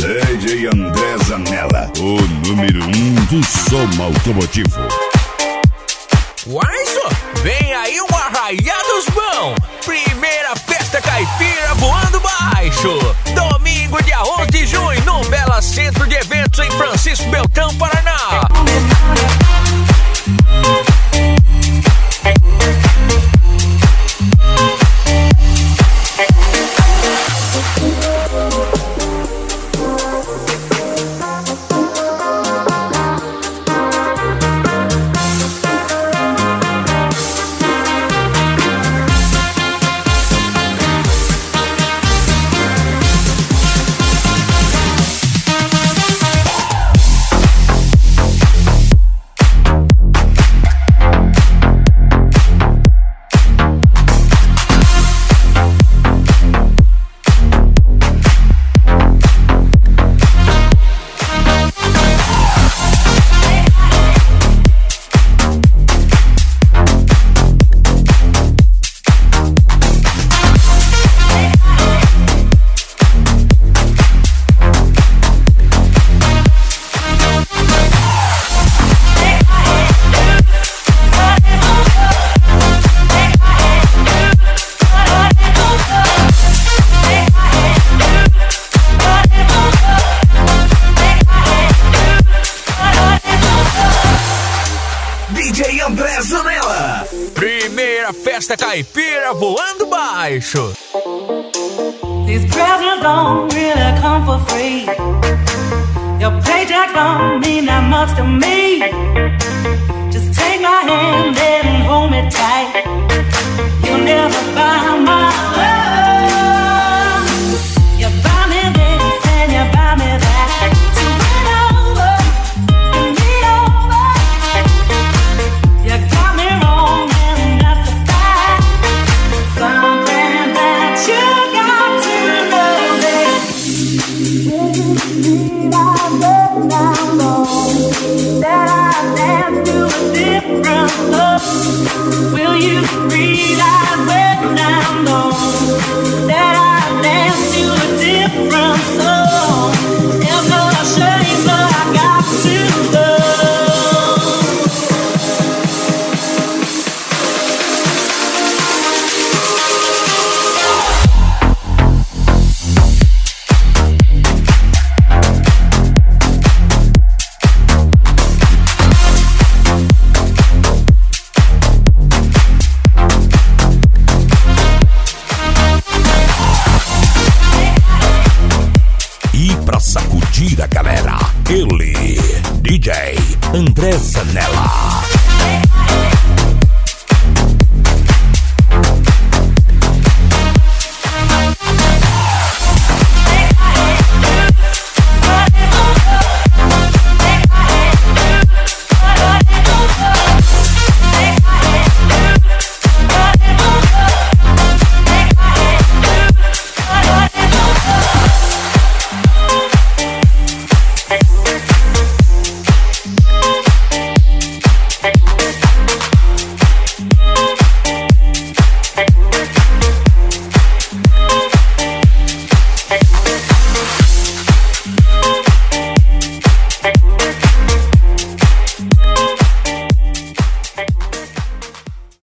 DJ André Zanella, o número 1 do som automotivo. Uai, só, vem aí um Arraiados Bom. Primeira festa caipira voando baixo. Domingo, dia 11 de junho, no Bela Centro de Eventos em Francisco Beltrão, Paraná. DJ André Zanella. Primeira festa caipira voando baixo. These presents don't really come for free. Your paycheck don't mean that much to me. Just take my hand and hold me tight. You'll never buy my love. You buy me this and you buy me that. So bring over, bring me over. You got me wrong and that's a fact. Something that you got to know that I dance to a different love. Will you realize when I'm gone that I dance to a different song? It's a shame, but I got to go. Sacudir a galera, ele, DJ André Zanella.